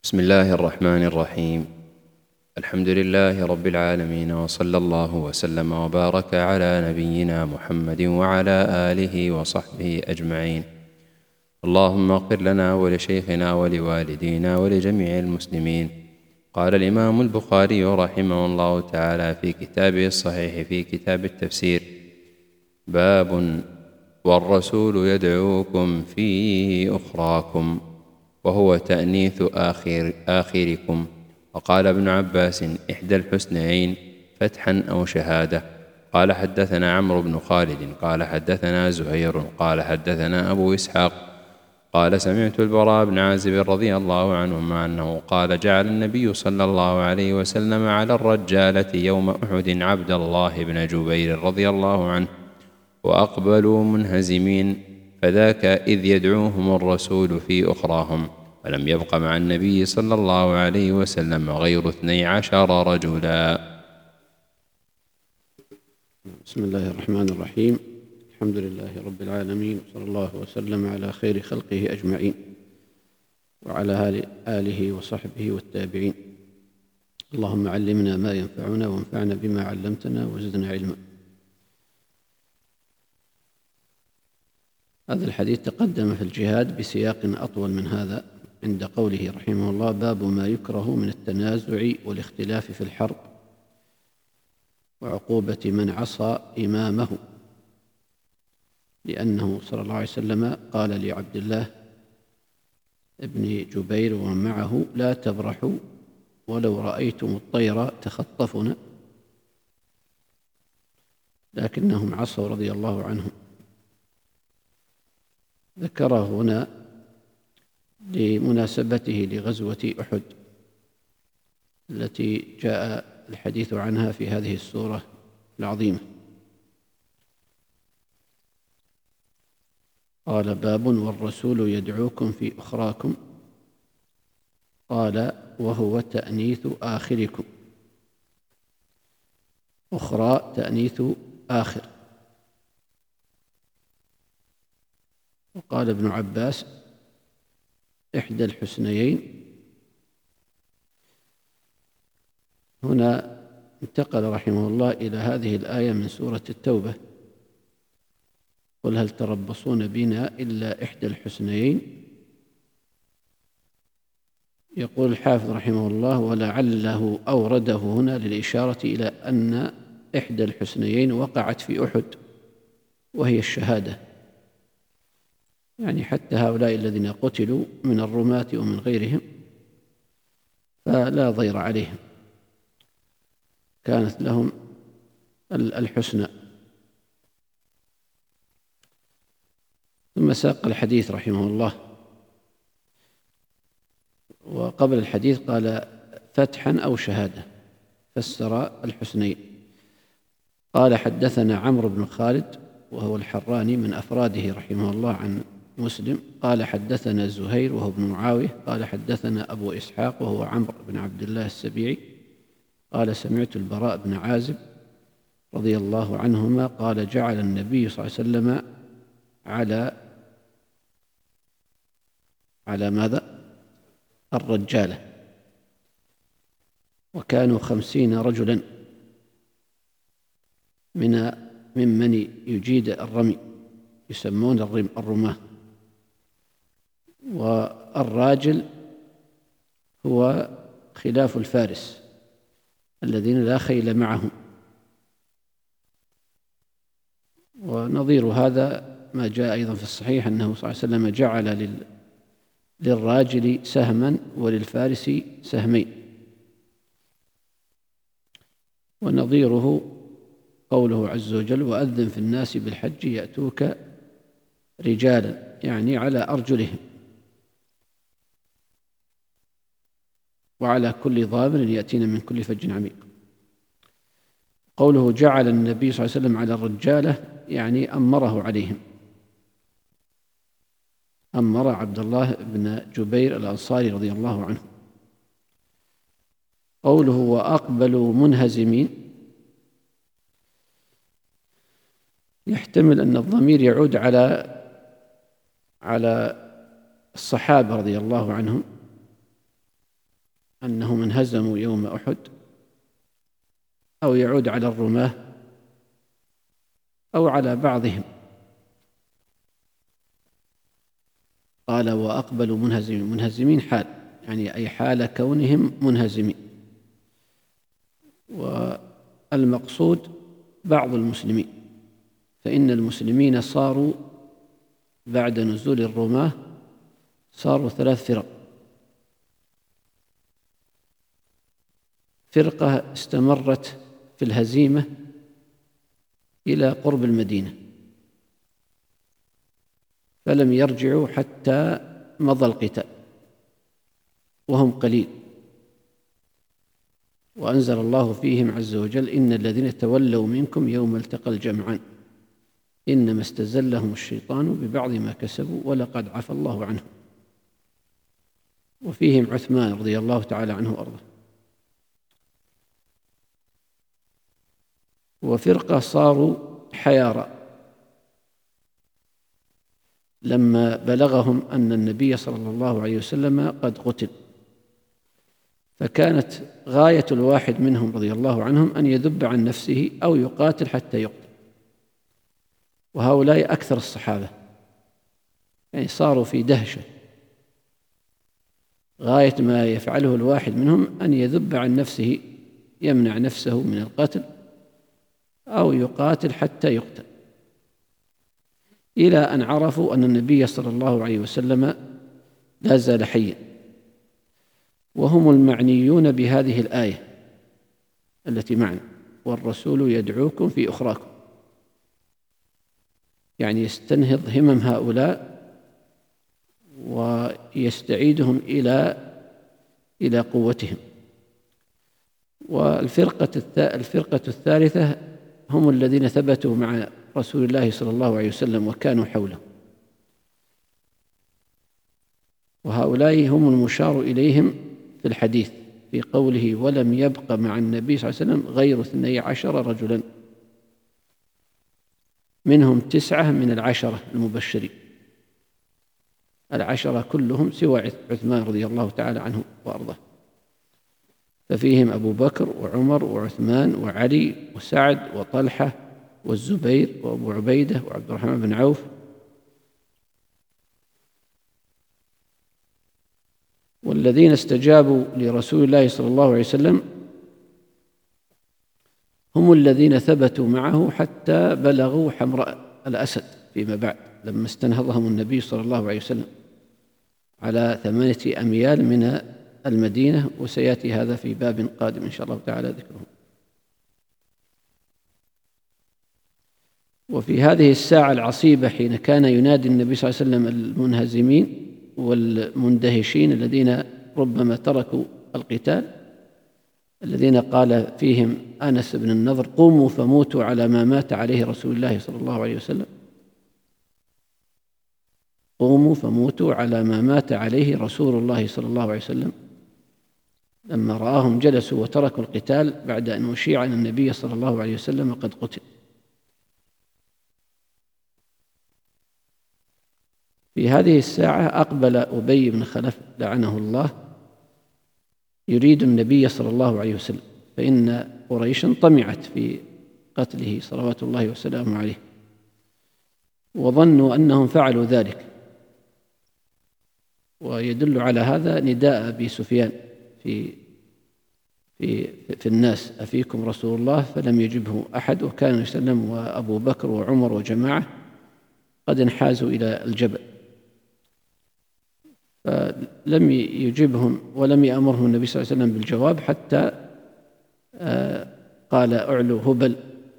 بسم الله الرحمن الرحيم. الحمد لله رب العالمين، وصلى الله وسلم وبارك على نبينا محمد وعلى آله وصحبه أجمعين. اللهم اغفر لنا ولشيخنا ولوالدينا ولجميع المسلمين. قال الإمام البخاري رحمه الله تعالى في كتابه الصحيح في كتاب التفسير: باب والرسول يدعوكم في أخراكم، وهو تأنيث آخركم. وقال ابن عباس: إحدى الحسنيين فتحا أو شهادة. قال حدثنا عمرو بن خالد قال حدثنا زهير قال حدثنا أبو إسحاق قال سمعت البراء بن عازب رضي الله عنهما أنه قال: جعل النبي صلى الله عليه وسلم على الرجالة يوم أحد عبد الله بن جبير رضي الله عنه، وأقبلوا منهزمين، فذاك إذ يدعوهم الرسول في أخراهم، ولم يبق مع النبي صلى الله عليه وسلم غير 12 رجلا. بسم الله الرحمن الرحيم. الحمد لله رب العالمين، وصلى الله وسلم على خير خلقه أجمعين، وعلى آله وصحبه والتابعين. اللهم علمنا ما ينفعنا، وانفعنا بما علمتنا، وزدنا علما. هذا الحديث تقدم في الجهاد بسياق أطول من هذا عند قوله رحمه الله: باب ما يكره من التنازع والاختلاف في الحرب، وعقوبة من عصى إمامه، لأنه صلى الله عليه وسلم قال لعبد الله ابن جبير ومن معه: لا تبرحوا ولو رأيتم الطير تخطفنا، لكنهم عصوا رضي الله عنهم. ذكره هنا لمناسبته لغزوة أحد التي جاء الحديث عنها في هذه السورة العظيمة. قال: باب والرسول يدعوكم في أخراكم. قال: وهو تأنيث آخركم. أخرى تأنيث آخر. وقال ابن عباس: إحدى الحسنيين. هنا انتقل رحمه الله إلى هذه الآية من سورة التوبة: قل هل تربصون بنا إلا إحدى الحسنيين. يقول الحافظ رحمه الله: ولعله أورده هنا للإشارة إلى أن إحدى الحسنيين وقعت في أحد، وهي الشهادة، يعني حتى هؤلاء الذين قتلوا من الرماة ومن غيرهم فلا ضير عليهم، كانت لهم الحسنى. ثم ساق الحديث رحمه الله، وقبل الحديث قال: فتحا أو شهادة، فسر الحسنين. قال: حدثنا عمرو بن خالد وهو الحراني من أفراده رحمه الله عن مسلم. قال: حدثنا زهير وهو ابن معاوية. قال: حدثنا أبو إسحاق وهو عمرو بن عبد الله السبيعي. قال: سمعت البراء بن عازب رضي الله عنهما قال: جعل النبي صلى الله عليه وسلم على ماذا؟ الرجالة، وكانوا 50 رجلا ممن يجيد الرمي، يسمون الرماة. والراجل هو خلاف الفارس الذين لا خيل معهم. ونظير هذا ما جاء أيضا في الصحيح أنه صلى الله عليه وسلم جعل للراجل سهما وللفارس سهمين. ونظيره قوله عز وجل: وأذن في الناس بالحج يأتوك رجالا، يعني على أرجلهم، وعلى كل ضامر يأتين من كل فج عميق. قوله جعل النبي صلى الله عليه وسلم على الرجالة، يعني أمره عليهم، أمر عبد الله بن جبير الأنصاري رضي الله عنه. قوله وأقبلوا منهزمين، يحتمل أن الضمير يعود على الصحابة رضي الله عنهم، أنهم انهزموا يوم أحد، أو يعود على الرماة أو على بعضهم. قال وأقبلوا منهزمين. منهزمين حال، يعني أي حال كونهم منهزمين. والمقصود بعض المسلمين، فإن المسلمين صاروا بعد نزول الرماة صاروا 3 فرق. فرقة استمرت في الهزيمة إلى قرب المدينة، فلم يرجعوا حتى مضى القتال وهم قليل، وأنزل الله فيهم عز وجل إن الذين تولوا منكم يوم التقى الجمعان إنما استزلهم الشيطان ببعض ما كسبوا ولقد عفى الله عنهم. وفيهم عثمان رضي الله تعالى عنه وأرضاه. وفرقة صاروا حيارى لما بلغهم أن النبي صلى الله عليه وسلم قد قتل، فكانت غاية الواحد منهم رضي الله عنهم أن يذب عن نفسه أو يقاتل حتى يقتل. وهؤلاء أكثر الصحابة، يعني صاروا في دهشة، غاية ما يفعله الواحد منهم أن يذب عن نفسه، يمنع نفسه من القتل أو يقاتل حتى يقتل، إلى أن عرفوا أن النبي صلى الله عليه وسلم لا زال حيا. وهم المعنيون بهذه الآية التي معنا: والرسول يدعوكم في أخراكم، يعني يستنهض همم هؤلاء ويستعيدهم إلى قوتهم. والفرقة الثالثة هم الذين ثبتوا مع رسول الله صلى الله عليه وسلم وكانوا حوله، وهؤلاء هم المشار إليهم في الحديث في قوله: ولم يبق مع النبي صلى الله عليه وسلم غير 12 رجلا، منهم 9 من 10 المبشرين، 10 كلهم سوى عثمان رضي الله تعالى عنه وأرضاه. ففيهم أبو بكر وعمر وعثمان وعلي وسعد وطلحة والزبير وأبو عبيدة وعبد الرحمن بن عوف. والذين استجابوا لرسول الله صلى الله عليه وسلم هم الذين ثبتوا معه حتى بلغوا حمراء الأسد فيما بعد، لما استنهضهم النبي صلى الله عليه وسلم على 8 أميال من المدينة، وسيأتي هذا في باب قادم إن شاء الله تعالى ذكره. وفي هذه الساعة العصيبة حين كان ينادي النبي صلى الله عليه وسلم المنهزمين والمندهشين الذين ربما تركوا القتال، الذين قال فيهم أنس بن النضر: قوموا فموتوا على ما مات عليه رسول الله صلى الله عليه وسلم، قوموا فموتوا على ما مات عليه رسول الله صلى الله عليه وسلم. لما رآهم جلسوا وتركوا القتال بعد أن أشيع أن النبي صلى الله عليه وسلم قد قتل. في هذه الساعة أقبل أبي بن خلف لعنه الله يريد النبي صلى الله عليه وسلم، فإن قريشا طمعت في قتله صلوات الله وسلامه عليه، وظنوا أنهم فعلوا ذلك. ويدل على هذا نداء أبي سفيان في الناس: أفيكم رسول الله؟ فلم يجبه أحد، وكان يسلم وأبو بكر وعمر وجماعة قد انحازوا إلى الجبل، فلم يجبهم ولم يأمرهم النبي صلى الله عليه وسلم بالجواب حتى قال: أعلو هبل.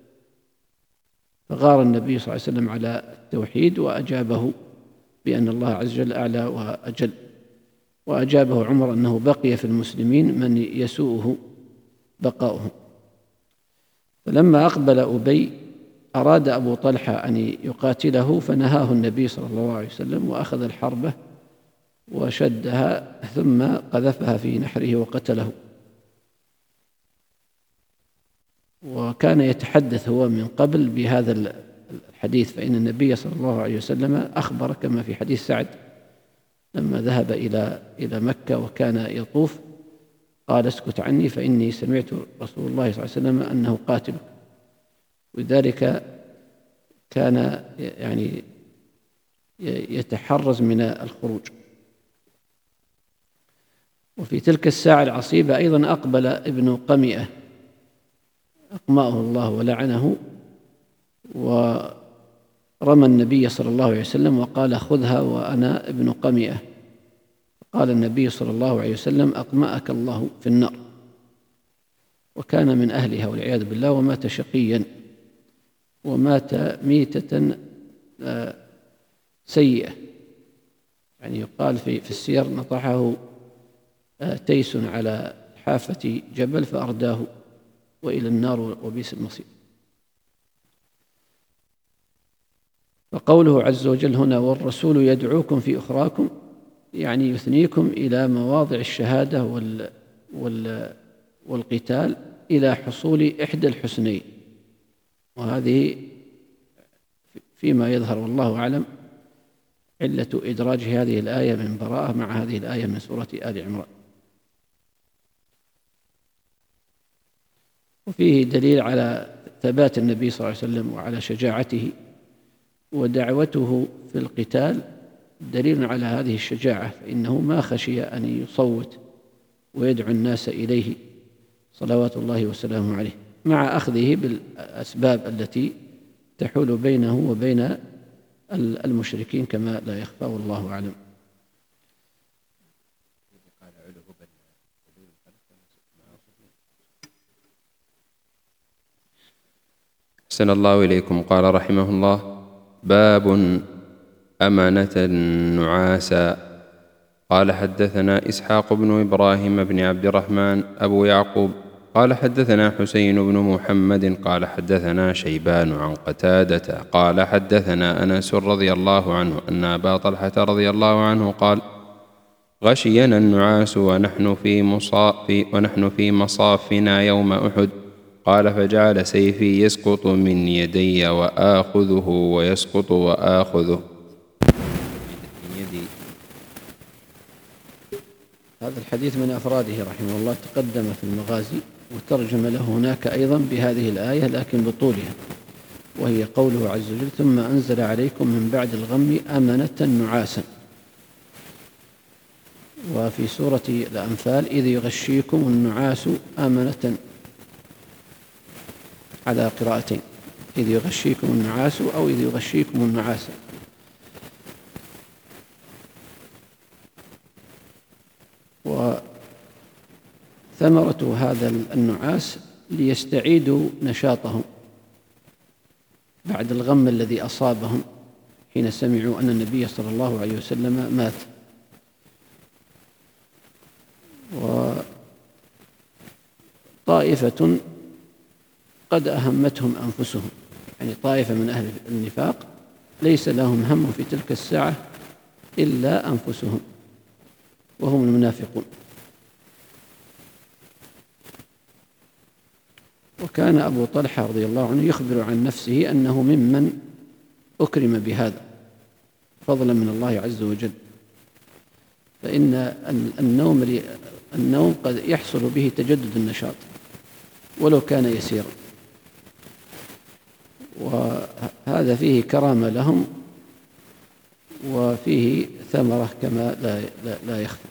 فغار النبي صلى الله عليه وسلم على التوحيد وأجابه بأن الله عز وجل أعلى وأجل، وأجابه عمر أنه بقي في المسلمين من يسوءه بقاؤهم. فلما أقبل أبي أراد أبو طلحة أن يقاتله، فنهاه النبي صلى الله عليه وسلم وأخذ الحربة وشدها ثم قذفها في نحره وقتله. وكان يتحدث هو من قبل بهذا الحديث، فإن النبي صلى الله عليه وسلم أخبر كما في حديث سعد لما ذهب إلى مكة وكان يطوف، قال اسكت عني فإني سمعت رسول الله صلى الله عليه وسلم أنه قاتل. ولذلك كان يعني يتحرز من الخروج. وفي تلك الساعة العصيبة أيضا أقبل ابن قمئة أقمأه الله ولعنه، ورمى النبي صلى الله عليه وسلم وقال خذها وأنا ابن قمئة. قال النبي صلى الله عليه وسلم أقمأك الله في النار. وكان من أهلها والعياذ بالله، ومات شقيا، ومات ميتة سيئة. يعني يقال في السير نطحه تيس على حافة جبل فأرداه وإلى النار وبئس المصير. فقوله عز وجل هنا والرسول يدعوكم في أخراكم، يعني يثنيكم إلى مواضع الشهادة والقتال إلى حصول إحدى الحسنين. وهذه فيما يظهر والله أعلم علة إدراج هذه الآية من براءة مع هذه الآية من سورة آل عمران. وفيه دليل على ثبات النبي صلى الله عليه وسلم وعلى شجاعته، ودعوته في القتال دليل على هذه الشجاعة، فإنه ما خشي أن يصوت ويدعو الناس إليه صلوات الله وسلامه عليه، مع أخذه بالأسباب التي تحول بينه وبين المشركين كما لا يخفى والله أعلم. أحسن الله إليكم. قال رحمه الله: باب أمنة نعاسا. قال حدثنا إسحاق بن إبراهيم بن عبد الرحمن أبو يعقوب قال حدثنا حسين بن محمد قال حدثنا شيبان عن قتادة قال حدثنا أنس رضي الله عنه أن أبا طلحة رضي الله عنه قال: غشينا النعاس ونحن في مصافنا يوم أحد. قال: فجعل سيفي يسقط من يدي وآخذه ويسقط وآخذه. هذا الحديث من أفراده رحمه الله، تقدم في المغازي وترجم له هناك أيضا بهذه الآية لكن بطولها، وهي قوله عز وجل: ثم أنزل عليكم من بعد الغم أمنة نعاسا. وفي سورة الأنفال: إذ يغشيكم النعاس أمنة، على قراءتين: إذ يغشيكم النعاس أو إذ يغشيكم النعاس. وثمرة هذا النعاس ليستعيدوا نشاطهم بعد الغم الذي أصابهم حين سمعوا أن النبي صلى الله عليه وسلم مات. وطائفة قد أهمتهم أنفسهم، يعني طائفة من أهل النفاق ليس لهم هم في تلك الساعة إلا أنفسهم، وهم المنافقون. وكان أبو طلحة رضي الله عنه يخبر عن نفسه أنه ممن أكرم بهذا فضلا من الله عز وجل، فإن النوم قد يحصل به تجدد النشاط ولو كان يسيرا، وهذا فيه كرامة لهم وفيه ثمرة كما لا يخفى.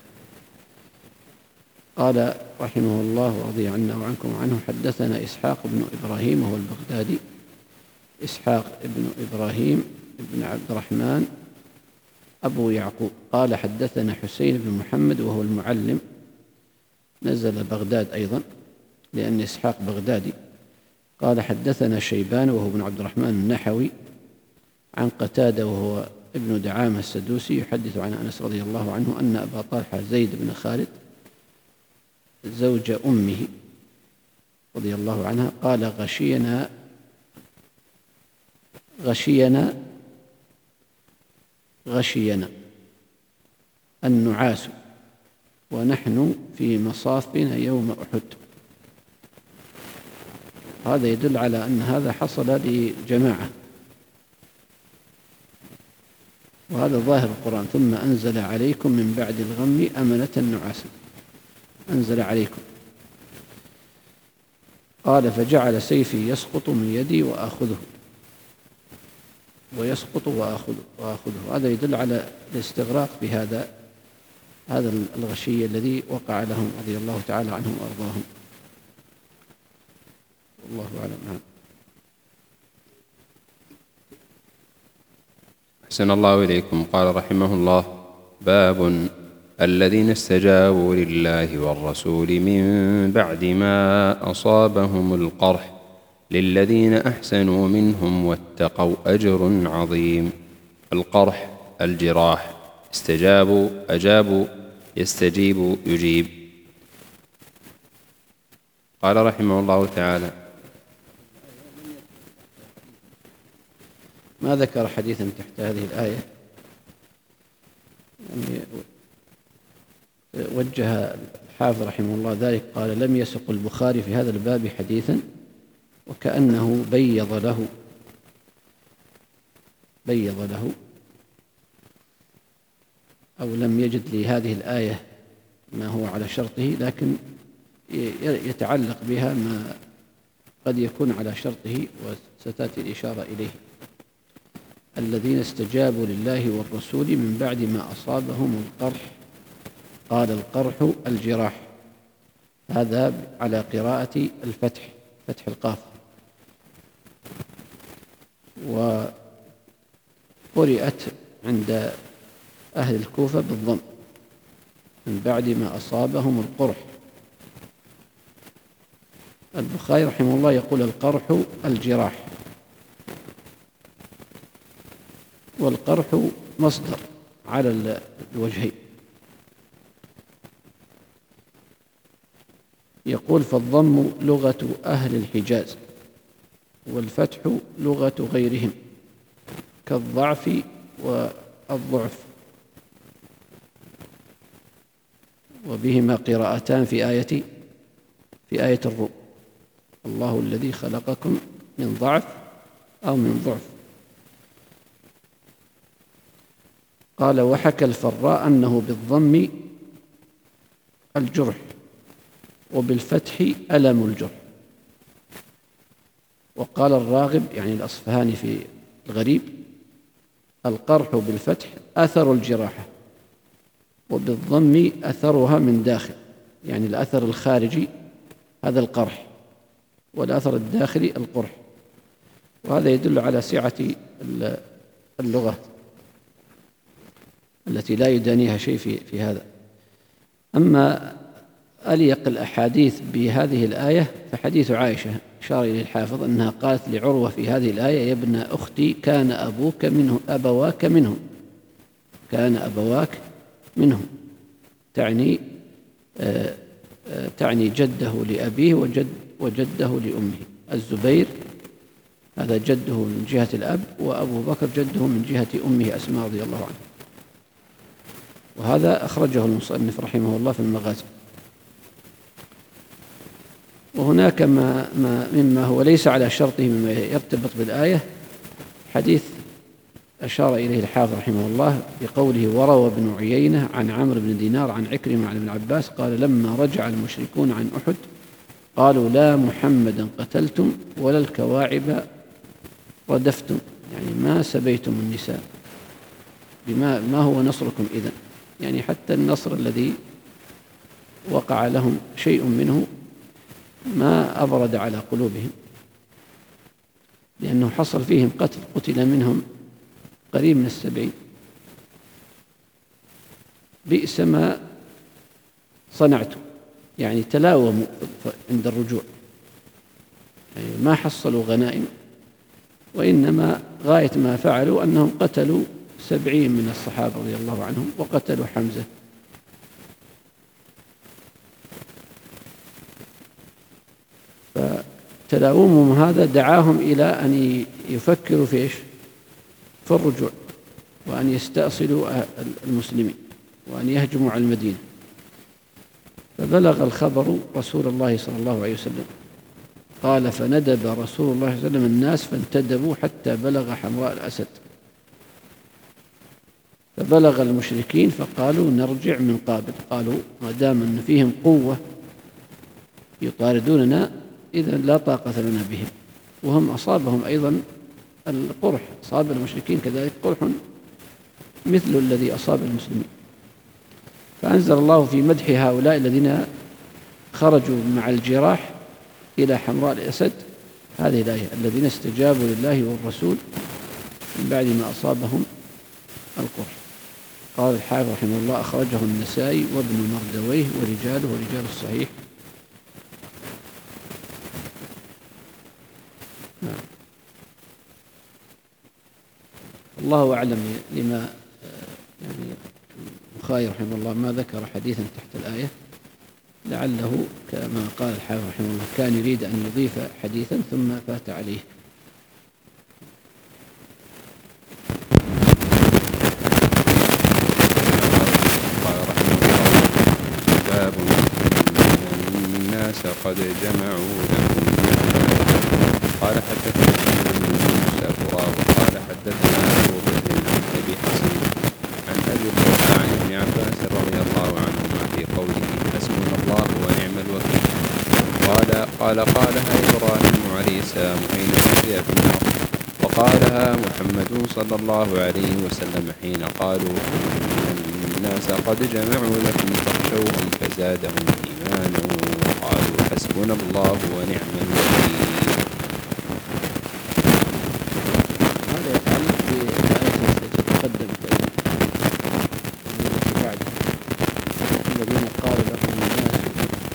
قال رحمه الله ورضي عنا وعنكم وعنه: حدثنا إسحاق بن إبراهيم وهو البغدادي، إسحاق بن إبراهيم بن عبد الرحمن أبو يعقوب، قال حدثنا حسين بن محمد وهو المعلم، نزل بغداد أيضا لأن إسحاق بغدادي. قال حدثنا شيبان وهو ابن عبد الرحمن النحوي عن قتادة وهو ابن دعامة السدوسي يحدث عن أنس رضي الله عنه أن أبا طلحة زيد بن خالد زوج أمه رضي الله عنها قال: غشينا النعاس ونحن في مصافنا يوم أحد. هذا يدل على أن هذا حصل لجماعة، وهذا ظاهر القرآن: ثم أنزل عليكم من بعد الغم أمنة نعاسا. أنزل عليكم. قال فجعل سيفي يسقط من يدي وآخذه ويسقط وآخذه. هذا يدل على الاستغراق في هذا الغشي الذي وقع لهم رضي الله تعالى عنهم وأرضاهم. والله أعلم. نعم. أحسن الله إليكم. قال رحمه الله: باب الذين استجابوا لله والرسول من بعد ما أصابهم القرح للذين أحسنوا منهم واتقوا أجر عظيم. القرح الجراح. استجابوا أجابوا، يستجيب يجيب. قال رحمه الله تعالى: ما ذكر حديثا تحت هذه الآية، يعني وجه الحافظ رحمه الله ذلك، قال: لم يسق البخاري في هذا الباب حديثا وكأنه بيض له أو لم يجد لهذه الآية ما هو على شرطه، لكن يتعلق بها ما قد يكون على شرطه وستأتي الإشارة إليه. الذين استجابوا لله والرسول من بعد ما أصابهم القرح. قال: القرح الجراح. هذا على قراءة الفتح، فتح القاف. وقرئت عند أهل الكوفة بالضم، من بعد ما أصابهم القرح. البخاري رحمه الله يقول: القرح الجراح. والقرح مصدر على الوجهين. يقول: فالضم لغة أهل الحجاز، والفتح لغة غيرهم كالضعف والضعف، وبهما قراءتان في آية الروم: الله الذي خلقكم من ضعف أو من ضعف. قال: وحكى الفراء أنه بالضم الجرح وبالفتح ألم الجرح. وقال الراغب يعني الأصفهاني في الغريب: القرح بالفتح أثر الجراحة، وبالضم أثرها من داخل، يعني الأثر الخارجي هذا القرح، والأثر الداخلي القرح. وهذا يدل على سعة اللغة التي لا يدانيها شيء في هذا. أما أليق الأحاديث بهذه الآية فحديث عائشة، أشار إليه الحافظ أنها قالت لعروة في هذه الآية: يا ابن أختي كان أبواك منهم، تعني جده لأبيه وجده لأمه. الزبير هذا جده من جهة الأب، وأبو بكر جده من جهة أمه أسماء رضي الله عنها. وهذا أخرجه المصنف رحمه الله في المغازي. وهناك مما هو ليس على شرطه مما يرتبط بالآية، حديث أشار إليه الحافظ رحمه الله بقوله: وروى ابن عيينة عن عمرو بن دينار عن عكرمة عن ابن عباس قال: لما رجع المشركون عن أحد قالوا: لا محمدا قتلتم ولا الكواعب ردفتم، يعني ما سبيتم النساء، ما هو نصركم إذن؟ يعني حتى النصر الذي وقع لهم شيء منه ما أبرد على قلوبهم، لأنه حصل فيهم قتل منهم قريب من 70. بئس ما صنعتم، يعني تلاوموا عند الرجوع، يعني ما حصلوا غنائم، وإنما غاية ما فعلوا أنهم قتلوا 70 من الصحابة رضي الله عنهم، وقتلوا حمزة. فتلاومهم هذا دعاهم إلى أن يفكروا في الرجوع، وأن يستأصلوا المسلمين، وأن يهجموا على المدينة. فبلغ الخبر رسول الله صلى الله عليه وسلم، قال: فندب رسول الله صلى الله عليه وسلم الناس فانتدبوا حتى بلغ حمراء الأسد، فبلغ المشركين فقالوا نرجع من قابل. قالوا ما دام أن فيهم قوة يطاردوننا إذن لا طاقة لنا بهم. وهم أصابهم أيضا القرح، أصاب المشركين كذلك قرح مثل الذي أصاب المسلمين. فأنزل الله في مدح هؤلاء الذين خرجوا مع الجراح إلى حمراء الأسد هذه الآية: الذين استجابوا لله والرسول من بعد ما أصابهم القرح. قال الحافظ رحمه الله: أخرجه النسائي وابن مردويه ورجاله ورجال الصحيح. الله أعلم لما يعني البخاري رحمه الله ما ذكر حديثا تحت الآية، لعله كما قال الحافظ رحمه الله كان يريد أن يضيف حديثا ثم فات عليه. باب الناس قد جمعوا لكم. قال حدثنا موسى وقال حدثنا أبو بكر عن أبي حصين عن أبي الضحى عن ابن عباس رضي الله عنهما في قوله حسبنا الله ونعم الوكيل. قالها إبراهيم عليه السلام حين ألقي في النار، وقالها محمد صلى الله عليه وسلم حين قالوا إن الناس قد جمعوا لكم فاخشوهم فزادهم إيمانا وقالوا حسبنا الله ونعم الوكيل. هذا يتعلق بالآية التي تقدمت بعد الذين قالوا لهم الناس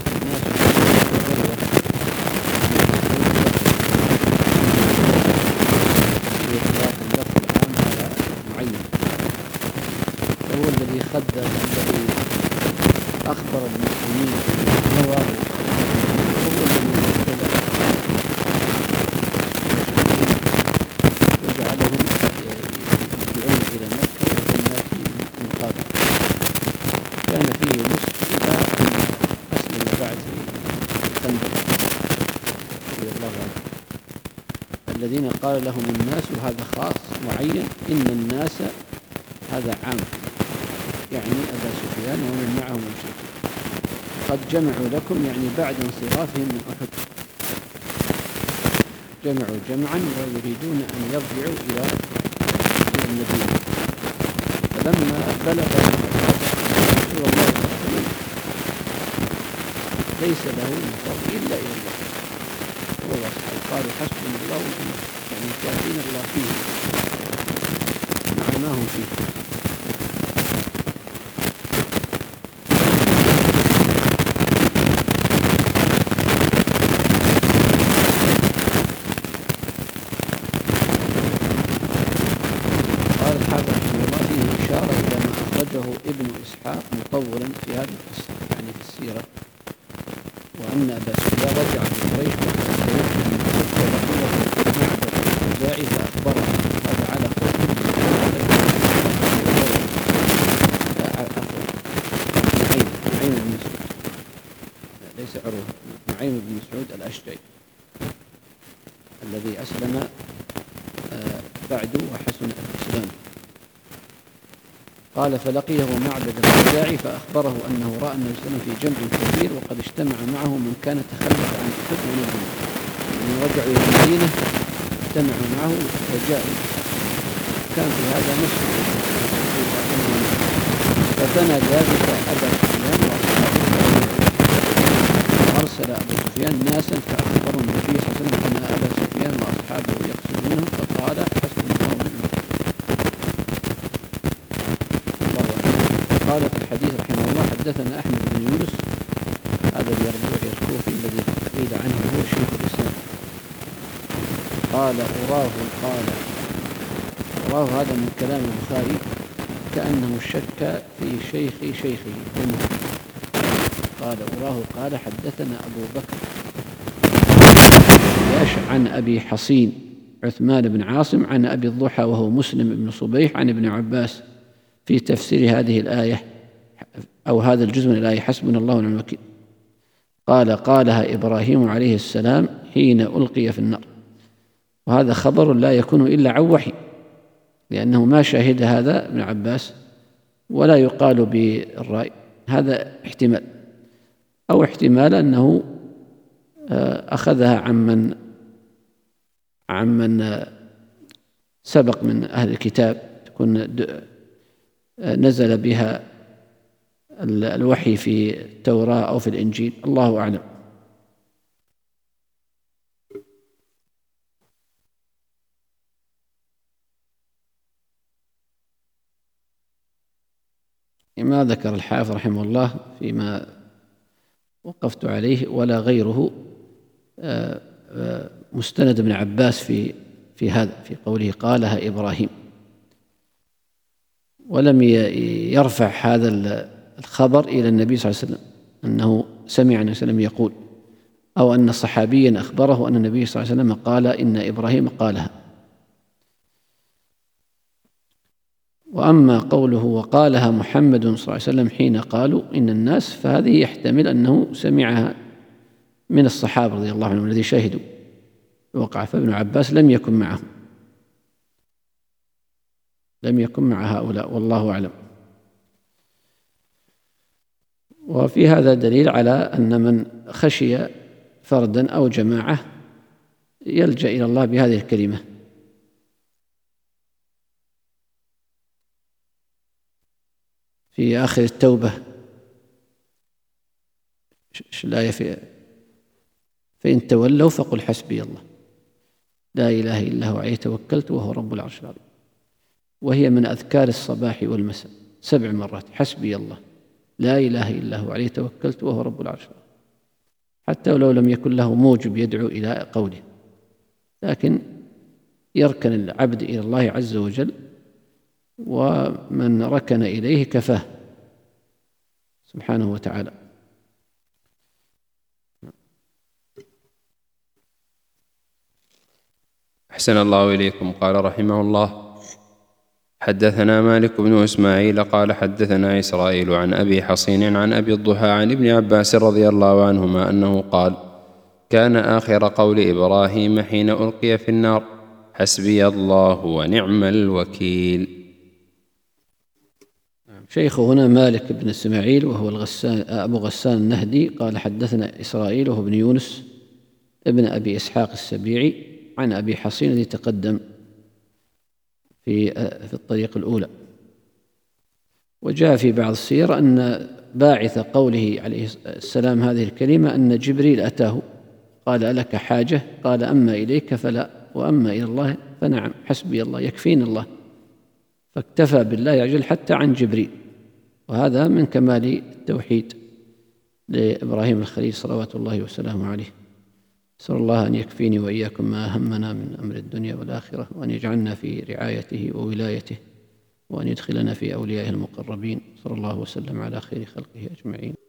هو الذي خدم، الذي أخبر المسلمين بالنواب، هو الذي وجعلهم يرجعون إلى مكة وجنات من قبل. كان فيه نصف إلى أن أسلم بعد الخندق رضي الله عنه. الذين قال لهم الناس، وهذا خاص معين، إن الناس هذا عام، يعني أبا سفيان ومن معه المشركين. قد جمعوا لكم يعني بعد انصرافهم من أحد، جمعوا جمعا ويريدون أن يرجعوا إلى المدينة. فلما بلغ رسول الله صلى الله عليه وسلم ليس له مصاب إلا إلى الله هو وأصحابه، قالوا حسبنا الله ونعم الوكيل، يعني كافينا الله فيه مع ما هم فيه. ابن إسحاق مطولا في هذه القصة يعني في السيرة، وأن أبا سفيان رجع بقريش وقد توجه من مكة معبد الخزاعي فأخبره هذا على خوف نعيم بن مسعود، ليس عروة، نعيم بن مسعود الأشجعي الذي أسلم بعد وحسن الإسلام. قال فلقيه معبد الخزاعي فأخبره أنه رأى النبي صلى الله عليه وسلم في جمع كبير وقد اجتمع معه من كان تخلف عن أحد من الجنة، يعني رجعوا إلى المدينة اجتمعوا معه وجاءوا، كان في هذا نصف. فثنى ذلك أبا سفيان وأصحابه، وأرسل أبو سفيان ناسا فأخبروا النبي صلى الله عليه وسلم أن أبا سفيان وأصحابه يقصدونه، فقال حسبنا الله ونعم الوكيل. قال في الحديث رحمه الله حدثنا أحمد بن يونس، هذا اليربوعي الكوفي الذي قيل عنه هو شيخ الإسلام. قال أراه هذا من كلام البخاري كأنه شك في شيخه قال أراه قال حدثنا أبو بكر عن أبي حصين عثمان بن عاصم عن أبي الضحى وهو مسلم بن صبيح عن ابن عباس في تفسير هذه الآية أو هذا الجزء من الآية حسبنا الله ونعم الوكيل. قالها إبراهيم عليه السلام حين ألقي في النار، وهذا خبر لا يكون إلا عن وحي، لأنه ما شهد هذا ابن عباس ولا يقال بالرأي. هذا احتمال، أو احتمال أنه أخذها عمن سبق من أهل الكتاب، تكون نزل بها الوحي في التوراة أو في الإنجيل، الله أعلم. ما ذكر الحافظ رحمه الله فيما وقفت عليه ولا غيره مستند ابن عباس في هذا، في قوله قالها إبراهيم، ولم يرفع هذا الخبر إلى النبي صلى الله عليه وسلم أنه سمع النبي صلى الله عليه وسلم يقول، أو أن صحابيا أخبره أن النبي صلى الله عليه وسلم قال إن إبراهيم قالها. وأما قوله وقالها محمد صلى الله عليه وسلم حين قالوا إن الناس، فهذه يحتمل أنه سمعها من الصحابة رضي الله عنهم الذي شهدوا الوقعة، فابن عباس لم يكن معهم، لم يكن مع هؤلاء، والله أعلم. وفي هذا دليل على أن من خشي فردا أو جماعة يلجأ إلى الله بهذه الكلمة. في آخر التوبة الآية فإن تولوا فقل حسبي الله لا إله إلا هو عليه توكلت وهو رب العرش العظيم، وهي من أذكار الصباح والمساء 7 مرات، حسبي الله لا إله إلا هو عليه توكلت وهو رب العرش العظيم، حتى ولو لم يكن له موجب يدعو إلى قوله، لكن يركن العبد إلى الله عز وجل، ومن ركن إليه كفاه سبحانه وتعالى. أحسن الله إليكم. قال رحمه الله: حدثنا مالك بن إسماعيل قال حدثنا إسرائيل عن أبي حصين عن أبي الضحى عن ابن عباس رضي الله عنهما أنه قال: كان آخر قول إبراهيم حين ألقي في النار: حسبي الله ونعم الوكيل. شيخه هنا مالك بن إسماعيل وهو أبو غسان النهدي قال حدثنا إسرائيل وهو ابن يونس ابن أبي إسحاق السبيعي عن أبي حصين الذي تقدم في الطريق الأولى. وجاء في بعض السير أن باعث قوله عليه السلام هذه الكلمة أن جبريل أتاه قال: ألك حاجة؟ قال: أما إليك فلا، وأما إلى الله فنعم، حسبي الله يكفيني الله، فاكتفى بالله عجل حتى عن جبريل. وهذا من كمال التوحيد لإبراهيم الخليل صلوات الله وسلامه عليه. أسأل الله أن يكفيني وإياكم ما همنا من أمر الدنيا والآخرة، وأن يجعلنا في رعايته وولايته، وأن يدخلنا في أوليائه المقربين. صلى الله وسلم على خير خلقه أجمعين.